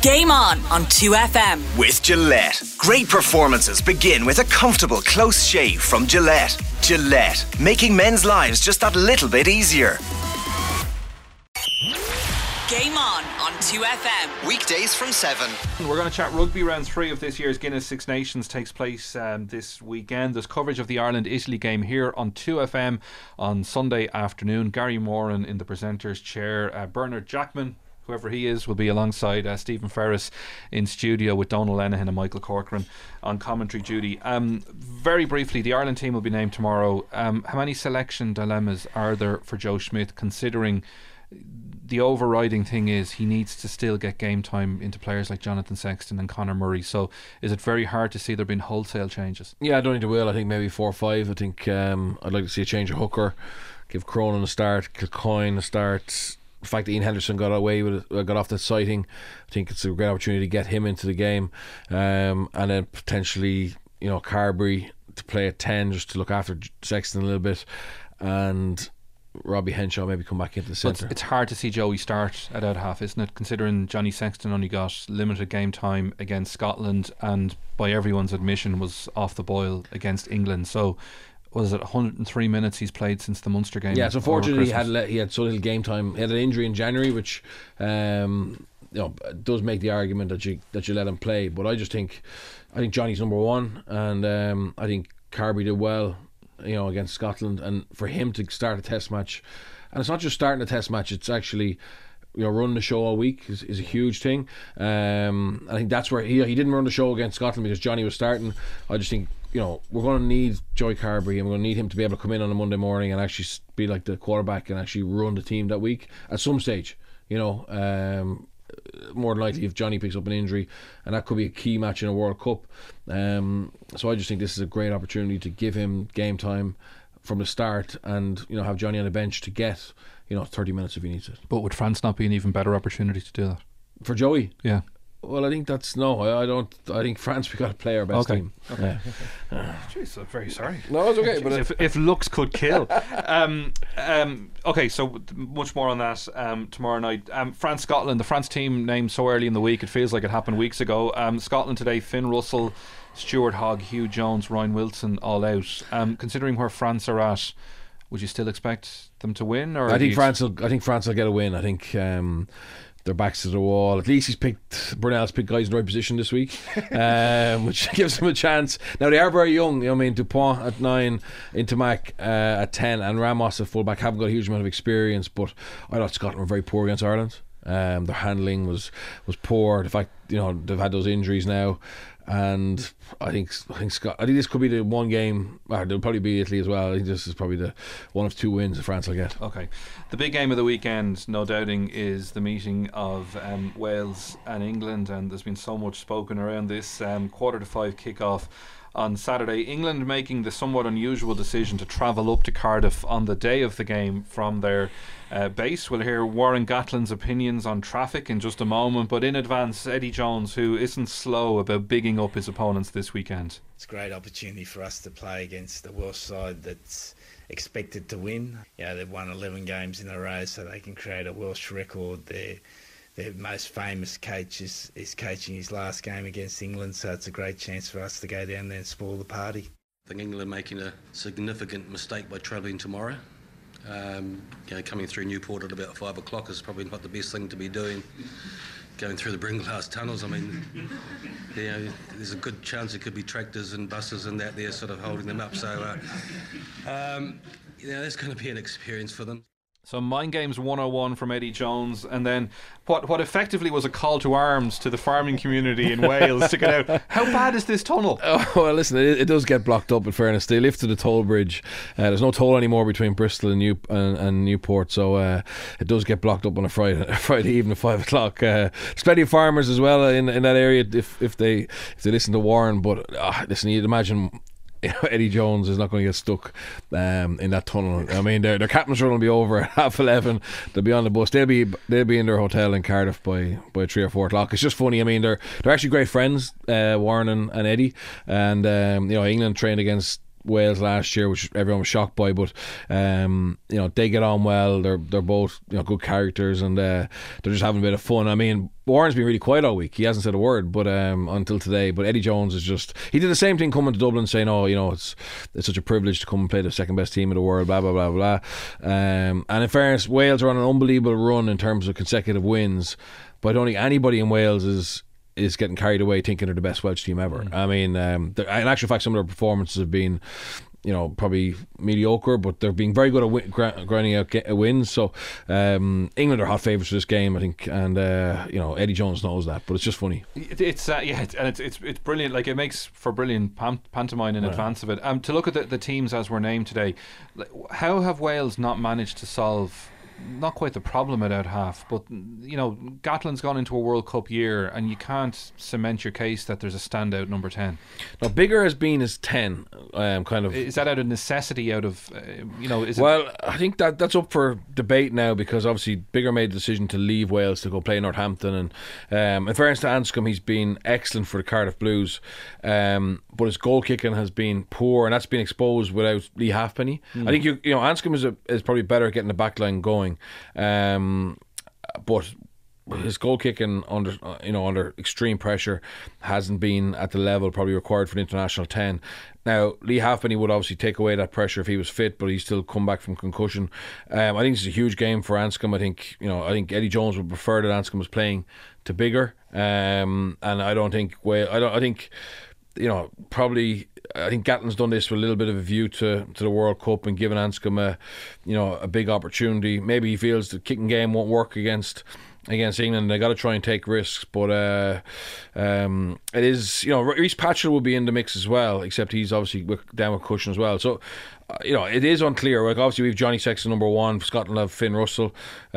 Game On 2FM. With Gillette. Great performances begin with a comfortable, close shave from Gillette. Gillette, making men's lives just that little bit easier. Game On 2FM. Weekdays from 7. We're going to chat rugby. Round 3 of this year's Guinness Six Nations takes place this weekend. There's coverage of the Ireland-Italy game here on 2FM on Sunday afternoon. Gary Moran in the presenter's chair. Bernard Jackman, whoever he is, will be alongside Stephen Ferris in studio with Donal Lenihan and Michael Corcoran on commentary duty. Very briefly, the Ireland team will be named tomorrow. How many selection dilemmas are there for Joe Schmidt, considering the overriding thing is he needs to still get game time into players like Jonathan Sexton and Conor Murray? So is it very hard to see there being wholesale changes? Yeah, I don't think there will. I think maybe 4 or 5. I think I'd like to see a change of hooker, give Cronin a start, Kilcoyne a start. The fact that Ian Henderson got away with it, got off the sighting, I think it's a great opportunity to get him into the game, and then potentially, Carberry to play at 10 just to look after Sexton a little bit, and Robbie Henshaw maybe come back into the centre. It's hard to see Joey start at out half, isn't it, considering Johnny Sexton only got limited game time against Scotland and by everyone's admission was off the boil against England. So was it 103 minutes he's played since the Munster game? Yeah, so unfortunately he had so little game time. He had an injury in January, which does make the argument that you let him play. But I think Johnny's number one, and I think Carby did well, against Scotland, and for him to start a test match, and it's not just starting a test match, it's actually running the show all week is a huge thing. I think that's where he didn't run the show against Scotland because Johnny was starting. I just think we're going to need Joey Carberry, and we're going to need him to be able to come in on a Monday morning and actually be like the quarterback and actually run the team that week at some stage. More than likely if Johnny picks up an injury, and that could be a key match in a World Cup. So I just think this is a great opportunity to give him game time from the start, and have Johnny on the bench to get 30 minutes if he needs it. But would France not be an even better opportunity to do that for Joey? Yeah. Well, I think that's I don't. I think France, we got to play our best team. Okay. Jeez, I'm very sorry. No, it's okay. But if looks could kill. Okay, so much more on that tomorrow night. France Scotland. The France team named so early in the week, it feels like it happened weeks ago. Scotland today: Finn Russell, Stuart Hogg, Hugh Jones, Ryan Wilson, all out. Considering where France are at, would you still expect them to win? Or I think France will get a win. I think. Their backs to the wall. At least Brunel's picked guys in the right position this week, which gives them a chance. Now they are very young. Dupont at 9, Intermac at 10, and Ramos at fullback haven't got a huge amount of experience. But I thought Scotland were very poor against Ireland. Their handling was poor. The fact they've had those injuries now, and I think this could be the one game. There'll probably be Italy as well. I think this is probably the one of 2 wins that France will get. Okay, the big game of the weekend, no doubting, is the meeting of Wales and England, and there's been so much spoken around this. 4:45 kickoff on Saturday. England making the somewhat unusual decision to travel up to Cardiff on the day of the game from their base. We'll hear Warren Gatlin's opinions on traffic in just a moment, but in advance, Eddie Jones, who isn't slow about bigging up his opponents this weekend. It's a great opportunity for us to play against the Welsh side that's expected to win. They've won 11 games in a row, so they can create a Welsh record. Their most famous coach is coaching his last game against England, so it's a great chance for us to go down there and spoil the party. I think England are making a significant mistake by travelling tomorrow. Coming through Newport at about 5 o'clock is probably not the best thing to be doing. Going through the Bringlass tunnels, there's a good chance it could be tractors and buses and that they're sort of holding them up. So, that's going to be an experience for them. So Mind Games 101 from Eddie Jones, and then what effectively was a call to arms to the farming community in Wales to get out. How bad is this tunnel? Oh, well, listen, it does get blocked up, in fairness. They lifted the toll bridge. There's no toll anymore between Bristol and Newport, so it does get blocked up on a Friday evening at 5 o'clock. There's plenty of farmers as well in that area if they listen to Warren, but listen, you'd imagine Eddie Jones is not going to get stuck in that tunnel. Their captain's run will be over at 11:30. They'll be on the bus. They'll be in their hotel in Cardiff by 3 or 4 o'clock. It's just funny. They're actually great friends, Warren and Eddie, and England trained against Wales last year, which everyone was shocked by. But they get on well. They're both good characters, and they're just having a bit of fun. I mean, Warren's been really quiet all week. He hasn't said a word, but until today. But Eddie Jones is he did the same thing coming to Dublin, saying, it's such a privilege to come and play the second best team in the world, blah blah blah blah. And in fairness, Wales are on an unbelievable run in terms of consecutive wins, but I don't think anybody in Wales is getting carried away thinking they're the best Welsh team ever. I mean, in actual fact, some of their performances have been probably mediocre, but they're being very good at grinding out wins. So England are hot favourites for this game, I think, and Eddie Jones knows that. But it's just funny. It's brilliant. Like, it makes for brilliant pantomime in advance of it. To look at the teams as were named today, how have Wales not managed to solve? Not quite the problem at out half, but Gatland's gone into a World Cup year, and you can't cement your case that there's a standout number 10. Now, Biggar has been his 10, kind of. Is that out of necessity? Is well, I think that's up for debate now, because obviously Biggar made the decision to leave Wales to go play Northampton, and in fairness to Anscombe, he's been excellent for the Cardiff Blues, but his goal kicking has been poor, and that's been exposed without Lee Halfpenny. I think Anscombe is probably better at getting the back line going. But his goal kicking under extreme pressure hasn't been at the level probably required for an international 10. Now, Lee Halfpenny would obviously take away that pressure if he was fit, but he's still come back from concussion. I think this is a huge game for Anscombe. I think Eddie Jones would prefer that Anscombe was playing to Biggar, and I don't think I think Gatland's done this with a little bit of a view to the World Cup and given Anscombe a big opportunity. Maybe he feels the kicking game won't work against England. They got to try and take risks, but it is Reece Patchell will be in the mix as well, except he's obviously down with cushion as well. So it is unclear. Like, obviously we've Johnny Sexton number 1. For Scotland have Finn Russell.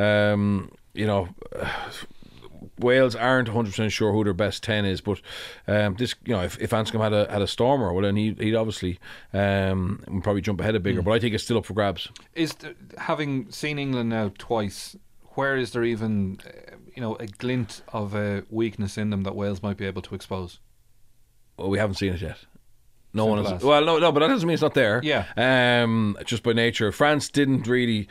Wales aren't 100% sure who their best 10 is, but if Anscombe had a stormer, well, then he'd obviously probably jump ahead of Biggar. But I think it's still up for grabs. Having seen England now twice, where is there even a glint of a weakness in them that Wales might be able to expose? Well, we haven't seen it yet. No one has. Well, no, but that doesn't mean it's not there. Yeah. Just by nature, France didn't really.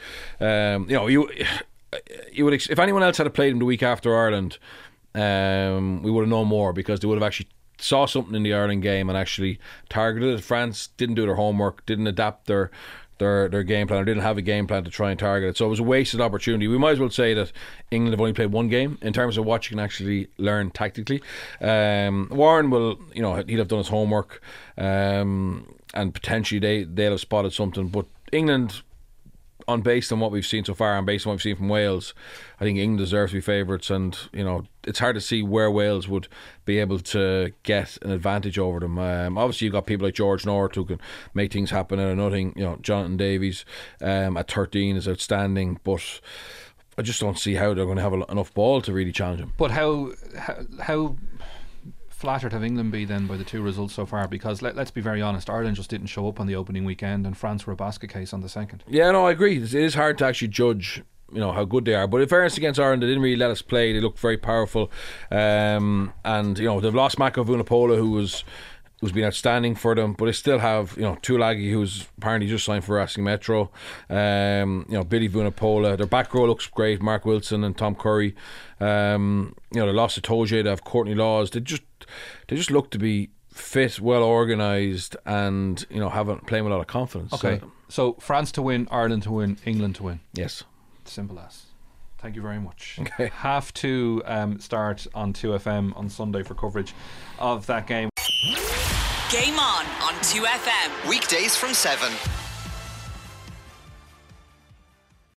You would if anyone else had played him the week after Ireland, we would have known more, because they would have actually saw something in the Ireland game and actually targeted it. France didn't do their homework, didn't adapt their game plan, or didn't have a game plan to try and target it. So it was a wasted opportunity. We might as well say that England have only played one game in terms of what you can actually learn tactically. Warren will, he'd have done his homework, and potentially they'll have spotted something. But England, based on what we've seen so far and based on what we've seen from Wales, I think England deserves to be favourites, and it's hard to see where Wales would be able to get an advantage over them. Obviously you've got people like George North who can make things happen out of nothing. Jonathan Davies at 13 is outstanding, but I just don't see how they're going to have enough ball to really challenge him. But how flattered have England been then by the two results so far? Because let's be very honest, Ireland just didn't show up on the opening weekend, and France were a basket case on the second. Yeah, no, I agree. It is hard to actually judge how good they are, but in fairness against Ireland, they didn't really let us play. They looked very powerful, and they've lost Mako Vunipola, who's been outstanding for them, but they still have Tuilagi, who's apparently just signed for Racing Metro, Billy Vunipola. Their back row looks great, Mark Wilson and Tom Curry. They lost to Toje, they have Courtney Laws. They just look to be fit, well organised, and playing with a lot of confidence. Okay, so France to win, Ireland to win, England to win. Yes. Simple as. Thank you very much. Okay. Have to start on 2FM on Sunday for coverage of that game. Game on 2FM. Weekdays from 7.